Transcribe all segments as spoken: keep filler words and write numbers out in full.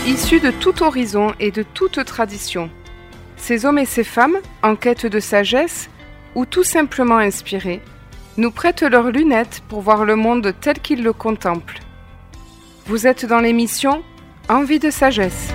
Issus de tout horizon et de toute tradition, ces hommes et ces femmes, en quête de sagesse ou tout simplement inspirés, nous prêtent leurs lunettes pour voir le monde tel qu'ils le contemplent. Vous êtes dans l'émission Envie de sagesse.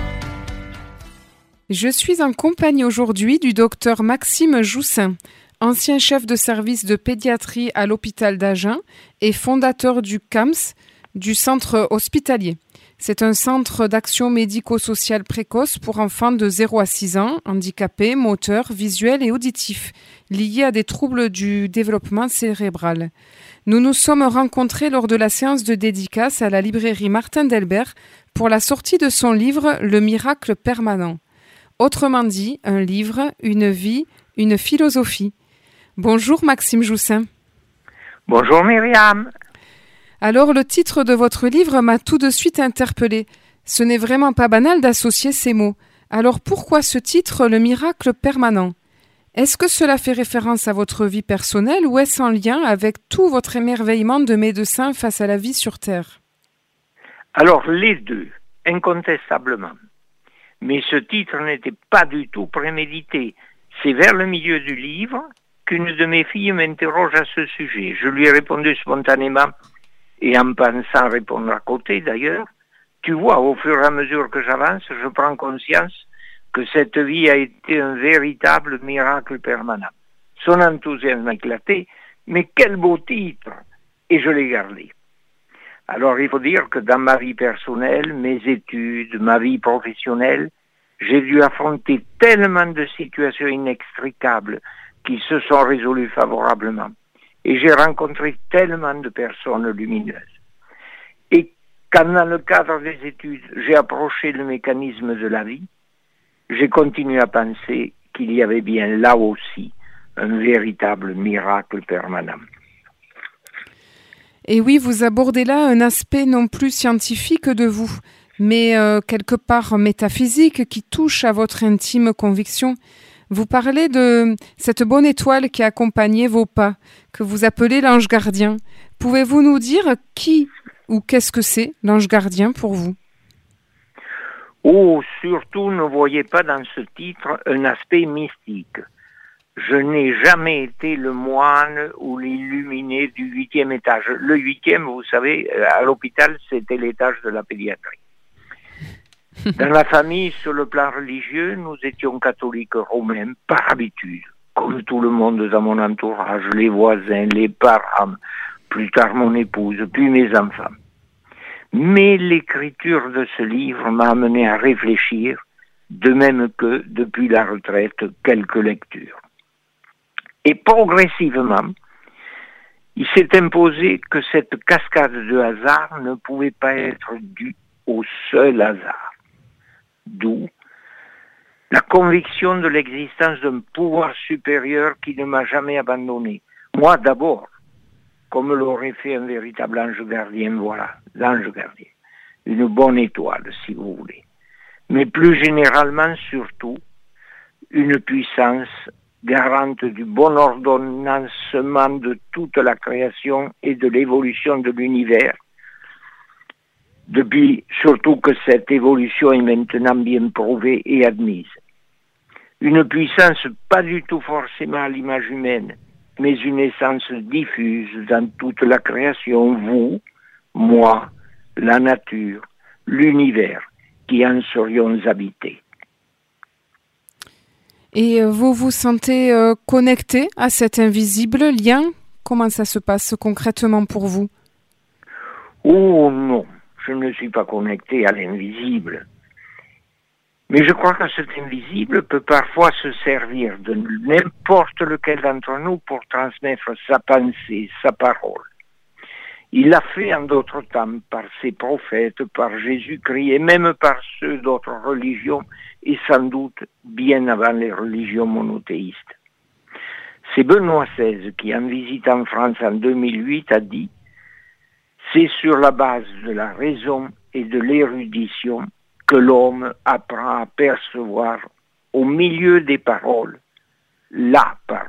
Je suis en compagnie aujourd'hui du docteur Maxime Joussin, ancien chef de service de pédiatrie à l'hôpital d'Agen et fondateur du C A M S, du centre hospitalier. C'est un centre d'action médico-sociale précoce pour enfants de zéro à six ans, handicapés, moteurs, visuels et auditifs, liés à des troubles du développement cérébral. Nous nous sommes rencontrés lors de la séance de dédicace à la librairie Martin Delbert pour la sortie de son livre « Le miracle permanent ». Autrement dit, un livre, une vie, une philosophie. Bonjour Maxime Joussin. Bonjour Myriam. Alors, le titre de votre livre m'a tout de suite interpellée. Ce n'est vraiment pas banal d'associer ces mots. Alors, pourquoi ce titre, Le miracle permanent ? Est-ce que cela fait référence à votre vie personnelle ou est-ce en lien avec tout votre émerveillement de médecin face à la vie sur Terre ? Alors, les deux, incontestablement. Mais ce titre n'était pas du tout prémédité. C'est vers le milieu du livre qu'une de mes filles m'interroge à ce sujet. Je lui ai répondu spontanément, et en pensant répondre à côté d'ailleurs, tu vois, au fur et à mesure que j'avance, je prends conscience que cette vie a été un véritable miracle permanent. Son enthousiasme a éclaté, mais quel beau titre! Et je l'ai gardé. Alors il faut dire que dans ma vie personnelle, mes études, ma vie professionnelle, j'ai dû affronter tellement de situations inextricables qui se sont résolues favorablement. Et j'ai rencontré tellement de personnes lumineuses. Et quand dans le cadre des études, j'ai approché le mécanisme de la vie, j'ai continué à penser qu'il y avait bien là aussi un véritable miracle permanent. Et oui, vous abordez là un aspect non plus scientifique de vous, mais euh, quelque part métaphysique qui touche à votre intime conviction. Vous parlez de cette bonne étoile qui accompagnait vos pas, que vous appelez l'ange gardien. Pouvez-vous nous dire qui ou qu'est-ce que c'est, l'ange gardien, pour vous ? Oh, surtout ne voyez pas dans ce titre un aspect mystique. Je n'ai jamais été le moine ou l'illuminé du huitième étage. Le huitième, vous savez, à l'hôpital, c'était l'étage de la pédiatrie. Dans la famille, sur le plan religieux, nous étions catholiques romains par habitude, comme tout le monde dans mon entourage, les voisins, les parents, plus tard mon épouse, puis mes enfants. Mais l'écriture de ce livre m'a amené à réfléchir, de même que, depuis la retraite, quelques lectures. Et progressivement, il s'est imposé que cette cascade de hasard ne pouvait pas être due au seul hasard. D'où la conviction de l'existence d'un pouvoir supérieur qui ne m'a jamais abandonné. Moi d'abord, comme l'aurait fait un véritable ange gardien, voilà, l'ange gardien. Une bonne étoile, si vous voulez. Mais plus généralement, surtout, une puissance garante du bon ordonnancement de toute la création et de l'évolution de l'univers, depuis surtout que cette évolution est maintenant bien prouvée et admise. Une puissance pas du tout forcément à l'image humaine, mais une essence diffuse dans toute la création, vous, moi, la nature, l'univers, qui en serions habités. Et vous vous sentez euh, connecté à cet invisible lien ? Comment ça se passe concrètement pour vous ? Oh non, je ne suis pas connecté à l'invisible. Mais je crois que cet invisible peut parfois se servir de n'importe lequel d'entre nous pour transmettre sa pensée, sa parole. Il l'a fait en d'autres temps par ses prophètes, par Jésus-Christ et même par ceux d'autres religions et sans doute bien avant les religions monothéistes. C'est Benoît seize qui, en visite en France en deux mille huit, a dit « C'est sur la base de la raison et de l'érudition que l'homme apprend à percevoir au milieu des paroles la parole. »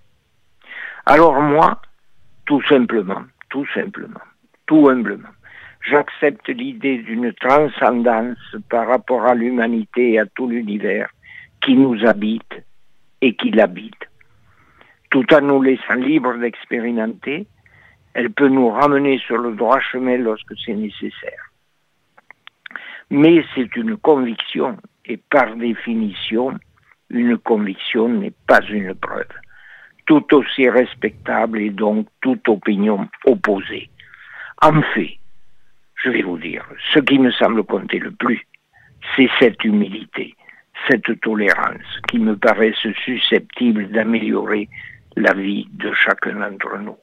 Alors moi, tout simplement, tout simplement, tout humblement, J'accepte l'idée d'une transcendance par rapport à l'humanité et à tout l'univers qui nous habite et qui l'habite. Tout en nous laissant libres d'expérimenter, elle peut nous ramener sur le droit chemin lorsque c'est nécessaire. Mais c'est une conviction, et par définition, une conviction n'est pas une preuve. Tout aussi respectable et donc toute opinion opposée. En fait, je vais vous dire, ce qui me semble compter le plus, c'est cette humilité, cette tolérance qui me paraissent susceptibles d'améliorer la vie de chacun d'entre nous.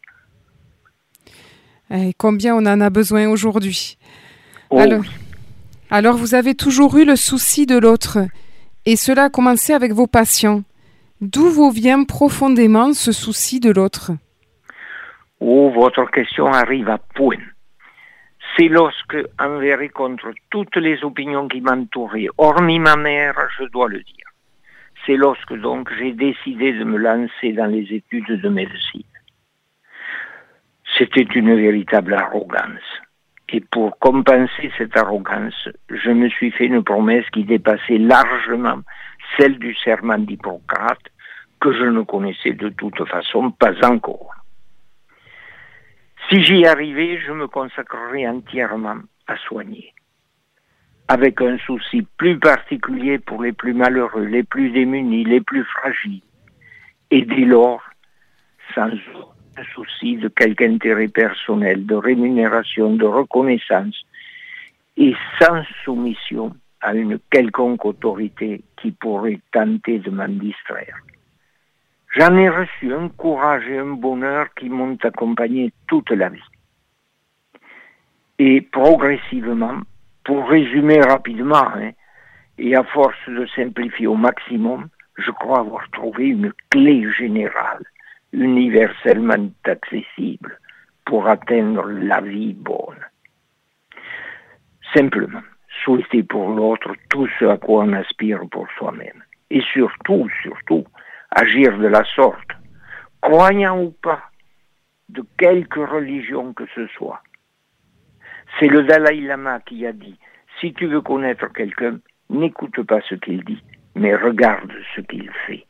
Et combien on en a besoin aujourd'hui. Oh, alors, oui. alors, vous avez toujours eu le souci de l'autre, et cela a commencé avec vos patients. D'où vous vient profondément ce souci de l'autre? Oh, votre question arrive à point. C'est lorsque, envers et contre toutes les opinions qui m'entouraient, hormis ma mère, je dois le dire, c'est lorsque donc j'ai décidé de me lancer dans les études de médecine. C'était une véritable arrogance. Et pour compenser cette arrogance, je me suis fait une promesse qui dépassait largement celle du serment d'Hippocrate, que je ne connaissais de toute façon pas encore. Si j'y arrivais, je me consacrerais entièrement à soigner, avec un souci plus particulier pour les plus malheureux, les plus démunis, les plus fragiles, et dès lors, sans aucun souci de quelque intérêt personnel, de rémunération, de reconnaissance, et sans soumission à une quelconque autorité qui pourrait tenter de m'en distraire. J'en ai reçu un courage et un bonheur qui m'ont accompagné toute la vie. Et progressivement, pour résumer rapidement, hein, et à force de simplifier au maximum, je crois avoir trouvé une clé générale, universellement accessible, pour atteindre la vie bonne. Simplement, souhaiter pour l'autre tout ce à quoi on aspire pour soi-même. Et surtout, surtout, agir de la sorte, croyant ou pas, de quelque religion que ce soit. C'est le Dalai Lama qui a dit, si tu veux connaître quelqu'un, n'écoute pas ce qu'il dit, mais regarde ce qu'il fait.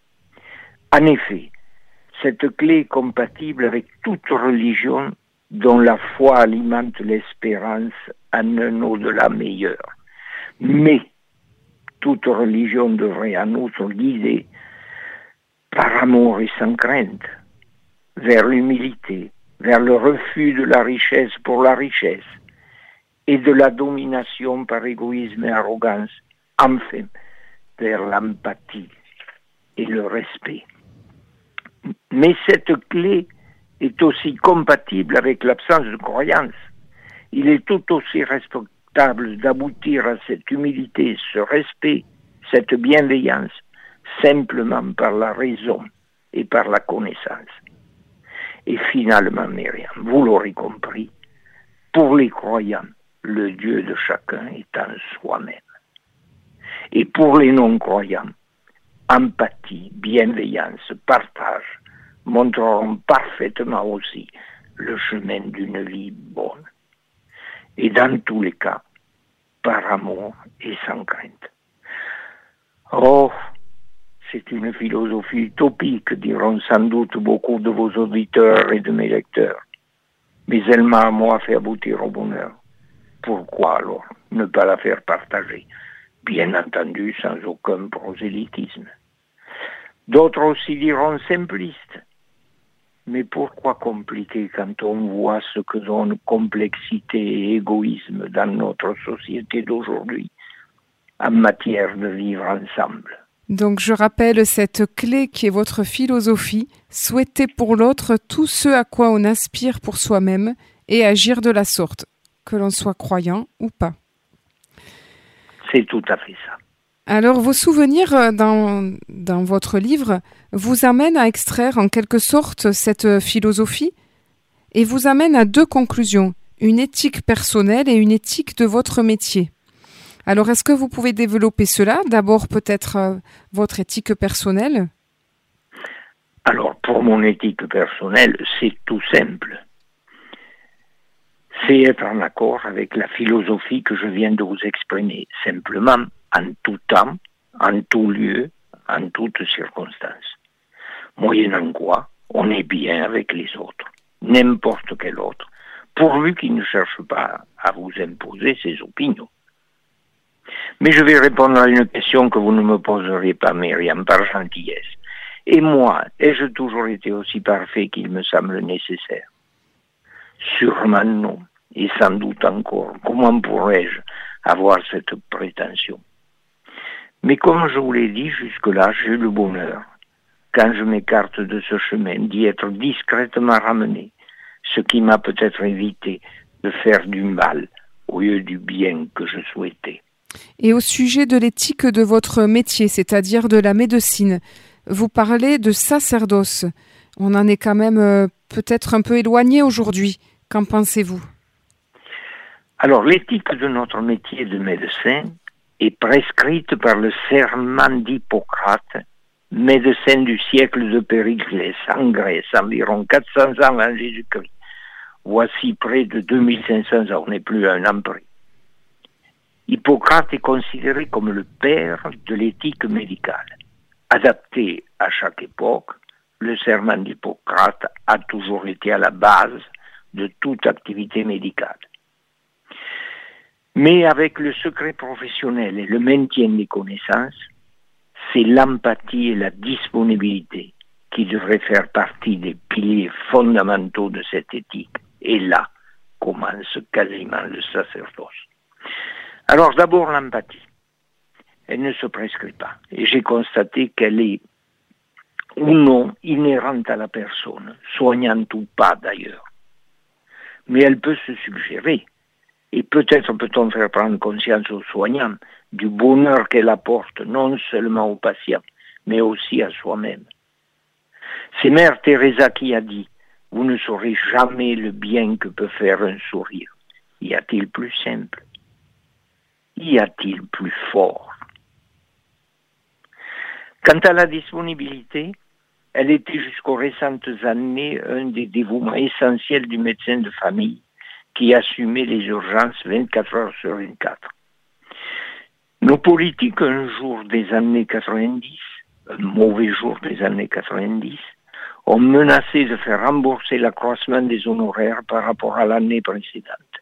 En effet, cette clé est compatible avec toute religion dont la foi alimente l'espérance en un au-delà meilleur. Mais toute religion devrait en outre guider par amour et sans crainte, vers l'humilité, vers le refus de la richesse pour la richesse, et de la domination par égoïsme et arrogance, enfin, vers l'empathie et le respect. Mais cette clé est aussi compatible avec l'absence de croyance. Il est tout aussi respectable d'aboutir à cette humilité, ce respect, cette bienveillance, simplement par la raison et par la connaissance. Et finalement, Myriam, vous l'aurez compris, pour les croyants, le Dieu de chacun est en soi-même. Et pour les non-croyants, empathie, bienveillance, partage montreront parfaitement aussi le chemin d'une vie bonne. Et dans tous les cas, par amour et sans crainte. Oh, c'est une philosophie utopique, diront sans doute beaucoup de vos auditeurs et de mes lecteurs. Mais elle m'a à moi fait aboutir au bonheur. Pourquoi alors ne pas la faire partager? Bien entendu, sans aucun prosélytisme. D'autres aussi diront simpliste. Mais pourquoi compliquer quand on voit ce que donne complexité et égoïsme dans notre société d'aujourd'hui en matière de vivre ensemble? Donc je rappelle cette clé qui est votre philosophie, souhaiter pour l'autre tout ce à quoi on aspire pour soi-même et agir de la sorte, que l'on soit croyant ou pas. C'est tout à fait ça. Alors vos souvenirs dans, dans votre livre vous amènent à extraire en quelque sorte cette philosophie et vous amènent à deux conclusions, une éthique personnelle et une éthique de votre métier. Alors, est-ce que vous pouvez développer cela? D'abord, peut-être euh, votre éthique personnelle? Alors, pour mon éthique personnelle, c'est tout simple. c'est être en accord avec la philosophie que je viens de vous exprimer, simplement en tout temps, en tout lieu, en toutes circonstances. Moyennant quoi, on est bien avec les autres, n'importe quel autre, pourvu qu'il ne cherche pas à vous imposer ses opinions. Mais je vais répondre à une question que vous ne me poserez pas, Myriam, par gentillesse. Et moi, ai-je toujours été aussi parfait qu'il me semble nécessaire? Sûrement non, et sans doute encore. Comment pourrais-je avoir cette prétention? Mais comme je vous l'ai dit, jusque-là, j'ai eu le bonheur, quand je m'écarte de ce chemin, d'y être discrètement ramené, ce qui m'a peut-être évité de faire du mal au lieu du bien que je souhaitais. Et au sujet de l'éthique de votre métier, c'est-à-dire de la médecine, vous parlez de sacerdoce. On en est quand même euh, peut-être un peu éloigné aujourd'hui. Qu'en pensez-vous? Alors, l'éthique de notre métier de médecin est prescrite par le serment d'Hippocrate, médecin du siècle de Périclès, en Grèce, environ quatre cents ans avant Jésus-Christ. Voici près de deux mille cinq cents ans, on n'est plus à un an près. Hippocrate est considéré comme le père de l'éthique médicale. Adapté à chaque époque, le serment d'Hippocrate a toujours été à la base de toute activité médicale. Mais avec le secret professionnel et le maintien des connaissances, c'est l'empathie et la disponibilité qui devraient faire partie des piliers fondamentaux de cette éthique. Et là commence quasiment le sacerdoce. Alors d'abord l'empathie. Elle ne se prescrit pas. Et j'ai constaté qu'elle est ou non inhérente à la personne, soignante ou pas d'ailleurs. Mais elle peut se suggérer. Et peut-être peut-on faire prendre conscience aux soignants du bonheur qu'elle apporte non seulement aux patients, mais aussi à soi-même. C'est Mère Teresa qui a dit « Vous ne saurez jamais le bien que peut faire un sourire. Y a-t-il plus simple? Y a-t-il plus fort ?» Quant à la disponibilité, elle était jusqu'aux récentes années un des dévouements essentiels du médecin de famille qui assumait les urgences vingt-quatre heures sur vingt-quatre. Nos politiques, un jour des années quatre-vingt-dix, un mauvais jour des années quatre-vingt-dix, ont menacé de faire rembourser l'accroissement des honoraires par rapport à l'année précédente.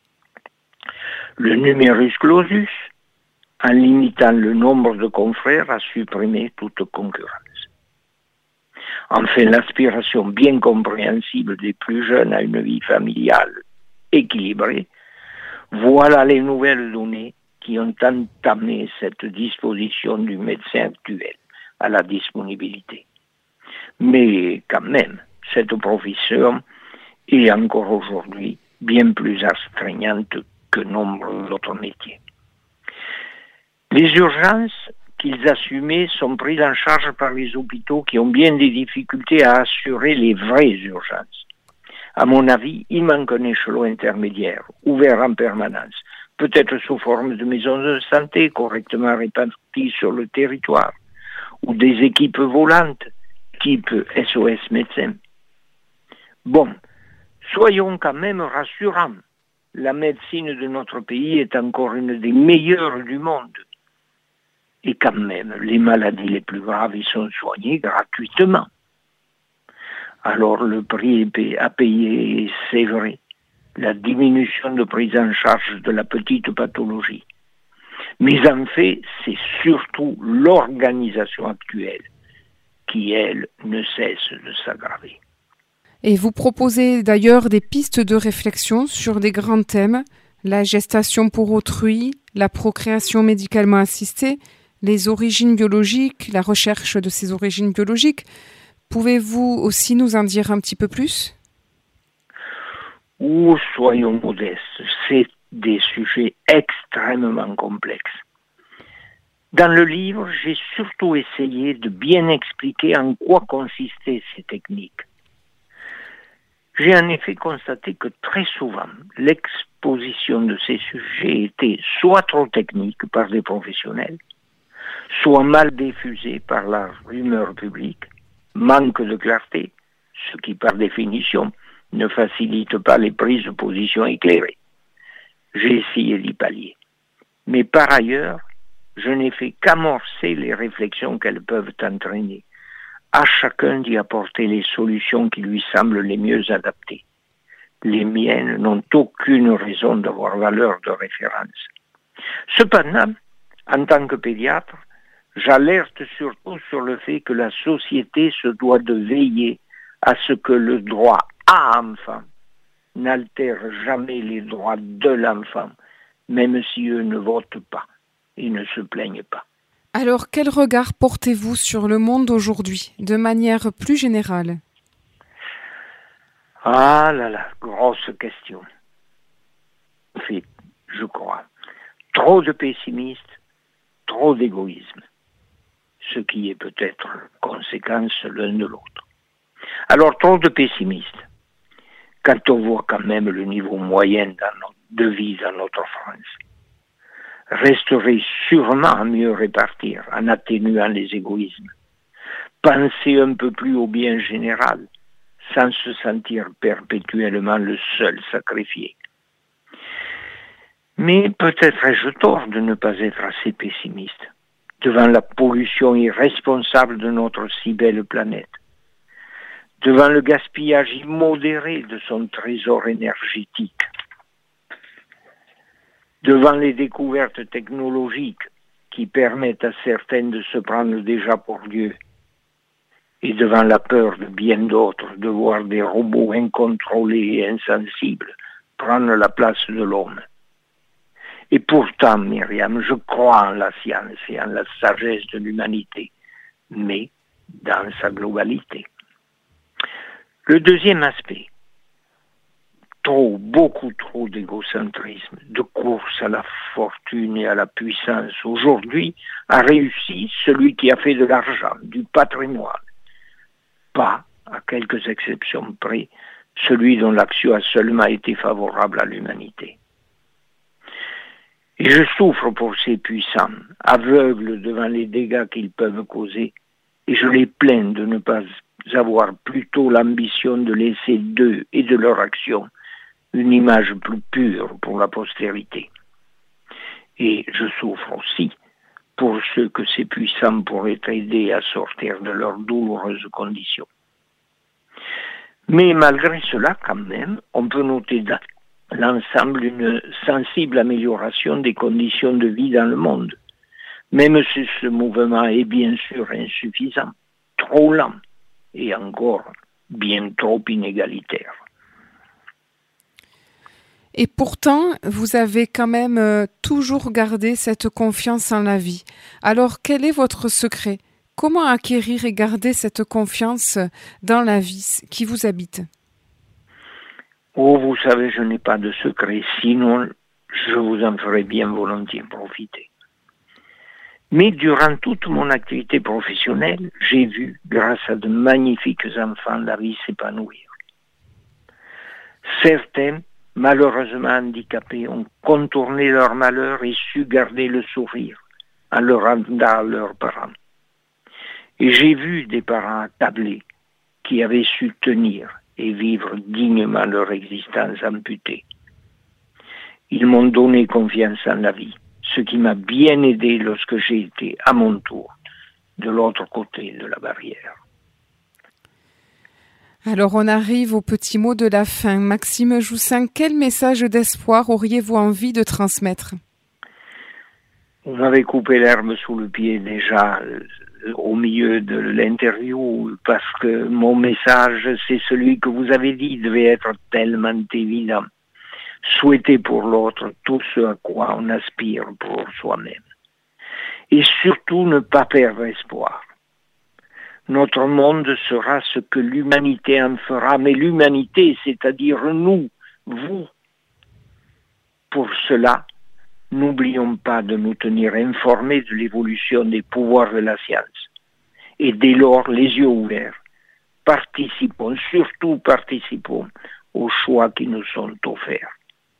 Le numerus clausus, en limitant le nombre de confrères, a supprimé toute concurrence. Enfin, l'aspiration bien compréhensible des plus jeunes à une vie familiale équilibrée, voilà les nouvelles données qui ont entamé cette disposition du médecin actuel à la disponibilité. Mais quand même, cette profession est encore aujourd'hui bien plus astreignante que nombre d'autres métiers. Les urgences qu'ils assumaient sont prises en charge par les hôpitaux qui ont bien des difficultés à assurer les vraies urgences. À mon avis, il manque un échelon intermédiaire, ouvert en permanence, peut-être sous forme de maisons de santé correctement réparties sur le territoire, ou des équipes volantes, type S O S médecins. Bon, soyons quand même rassurants. La médecine de notre pays est encore une des meilleures du monde. Et quand même, les maladies les plus graves y sont soignées gratuitement. Alors le prix à payer, c'est vrai, la diminution de prise en charge de la petite pathologie. Mais en fait, c'est surtout l'organisation actuelle qui, elle, ne cesse de s'aggraver. Et vous proposez d'ailleurs des pistes de réflexion sur des grands thèmes, la gestation pour autrui, la procréation médicalement assistée, les origines biologiques, la recherche de ces origines biologiques. Pouvez-vous aussi nous en dire un petit peu plus? Ou soyons modestes, c'est des sujets extrêmement complexes. Dans le livre, j'ai surtout essayé de bien expliquer en quoi consistaient ces techniques. J'ai en effet constaté que très souvent, l'exposition de ces sujets était soit trop technique par des professionnels, soit mal diffusée par la rumeur publique, manque de clarté, ce qui par définition ne facilite pas les prises de position éclairées. J'ai essayé d'y pallier. Mais par ailleurs, je n'ai fait qu'amorcer les réflexions qu'elles peuvent entraîner. À chacun d'y apporter les solutions qui lui semblent les mieux adaptées. Les miennes n'ont aucune raison d'avoir valeur de référence. Cependant, en tant que pédiatre, j'alerte surtout sur le fait que la société se doit de veiller à ce que le droit à enfant n'altère jamais les droits de l'enfant, même si eux ne votent pas et ne se plaignent pas. Alors, quel regard portez-vous sur le monde aujourd'hui, de manière plus générale ? Ah là là, grosse question. Fait, je crois, trop de pessimistes, trop d'égoïsme, ce qui est peut-être conséquence l'un de l'autre. Alors, trop de pessimistes, quand on voit quand même le niveau moyen dans notre, de vie dans notre France, resterait sûrement à mieux répartir en atténuant les égoïsmes. Penser un peu plus au bien général, sans se sentir perpétuellement le seul sacrifié. Mais peut-être ai-je tort de ne pas être assez pessimiste devant la pollution irresponsable de notre si belle planète, devant le gaspillage immodéré de son trésor énergétique, devant les découvertes technologiques qui permettent à certains de se prendre déjà pour Dieu, et devant la peur de bien d'autres de voir des robots incontrôlés et insensibles prendre la place de l'homme. Et pourtant, Myriam, je crois en la science et en la sagesse de l'humanité, mais dans sa globalité. Le deuxième aspect, trop, beaucoup trop d'égocentrisme, de course à la fortune et à la puissance. Aujourd'hui, a réussi celui qui a fait de l'argent, du patrimoine. Pas, à quelques exceptions près, celui dont l'action a seulement été favorable à l'humanité. Et je souffre pour ces puissants, aveugles devant les dégâts qu'ils peuvent causer, et je les plains de ne pas avoir plutôt l'ambition de laisser d'eux et de leur action une image plus pure pour la postérité. Et je souffre aussi pour ceux que ces puissants pourraient aider à sortir de leurs douloureuses conditions. Mais malgré cela, quand même, on peut noter dans l'ensemble une sensible amélioration des conditions de vie dans le monde, même si ce mouvement est bien sûr insuffisant, trop lent et encore bien trop inégalitaire. Et pourtant, vous avez quand même euh, toujours gardé cette confiance en la vie. Alors, quel est votre secret ? Comment acquérir et garder cette confiance dans la vie qui vous habite ? Oh, vous savez, je n'ai pas de secret, sinon je vous en ferai bien volontiers profiter. Mais durant toute mon activité professionnelle, j'ai vu, grâce à de magnifiques enfants, la vie s'épanouir. Certains, malheureusement handicapés, ont contourné leur malheur et su garder le sourire en le rendant à leurs parents. Et j'ai vu des parents accablés qui avaient su tenir et vivre dignement leur existence amputée. Ils m'ont donné confiance en la vie, ce qui m'a bien aidé lorsque j'ai été, à mon tour, de l'autre côté de la barrière. Alors on arrive au petit mot de la fin. Maxime Joussin, quel message d'espoir auriez-vous envie de transmettre ? Vous m'avez coupé l'herbe sous le pied déjà euh, au milieu de l'interview parce que mon message, c'est celui que vous avez dit, devait être tellement évident. Souhaiter pour l'autre tout ce à quoi on aspire pour soi-même. Et surtout ne pas perdre espoir. Notre monde sera ce que l'humanité en fera, mais l'humanité, c'est-à-dire nous, vous. Pour cela, n'oublions pas de nous tenir informés de l'évolution des pouvoirs de la science. Et dès lors, les yeux ouverts, participons, surtout participons aux choix qui nous sont offerts.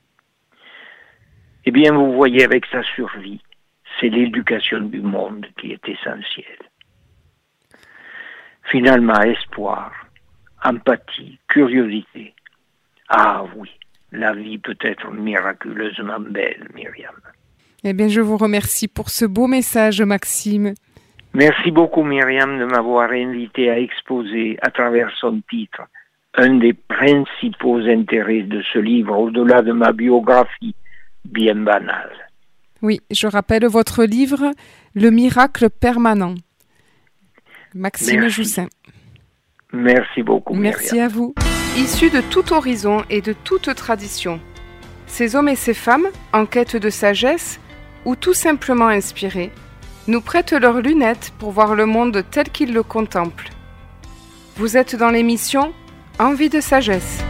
Eh bien, vous voyez, avec sa survie, c'est l'éducation du monde qui est essentielle. Finalement, espoir, empathie, curiosité, Ah oui, la vie peut être miraculeusement belle, Myriam. Eh bien, je vous remercie pour ce beau message, Maxime. Merci beaucoup, Myriam, de m'avoir invité à exposer à travers son titre un des principaux intérêts de ce livre, au-delà de ma biographie bien banale. Oui, je rappelle votre livre « Le miracle permanent ». Maxime Merci. Joussin. Merci beaucoup, Merci Myriam. à vous. Issus de tout horizon et de toute tradition, ces hommes et ces femmes, en quête de sagesse ou tout simplement inspirés, nous prêtent leurs lunettes pour voir le monde tel qu'ils le contemplent. Vous êtes dans l'émission Envie de sagesse.